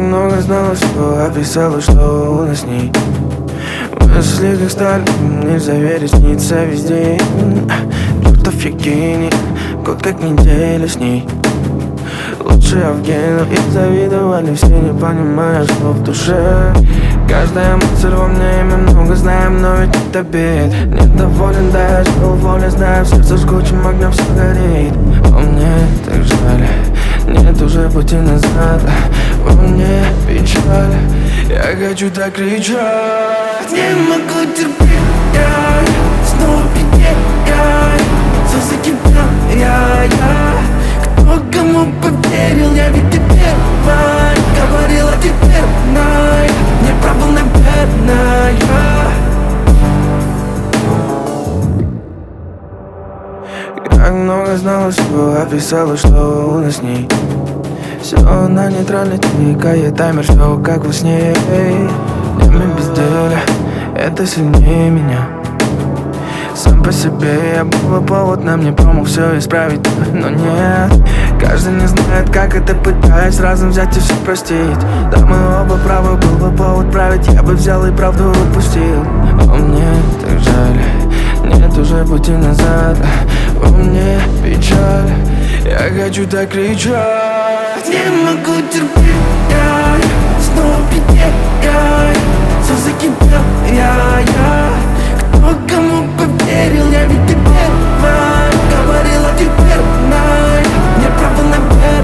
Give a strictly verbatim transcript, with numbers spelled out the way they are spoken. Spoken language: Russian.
много знала, что описала, что у нас с ней. Мысли как сталь, нельзя верить, снится везде. Чертов я гений, год как неделя с ней. Лучше Евгену и завидовали все, не понимая, что в душе. Каждая мысль во мне, мы много знаем, но ведь это бед. Недоволен, да, я жил воле, знаю, в сердце жгучим огнем все горит. О, мне так жаль, нет уже пути назад. Во мне печаль, я хочу так кричать. Не могу терпеть, я снова приедаю. Все за тебя, я, я. Кто кому поверил, я ведь ты первая говорила, теперь знай. Не прав был, наверное. Как много знала, что описала, что у нас с ней. Все на нейтральной, тикает таймер, что как во сне. Днями безделия, это сильнее меня. Сам по себе я был повод, нам не промах все исправить, но нет. Каждый не знает, как это, пытаясь разом взять и все простить. Да, мы оба правы, был бы повод править, я бы взял и правду упустил. О, мне так жаль, нет уже пути назад. Во мне печаль, я хочу так кричать. Не могу терпеть, я снова приедаю. Все за тебя, я, я. Кто кому поверил, я ведь ты первая говорила, теперь знай. Не прав был, наверное.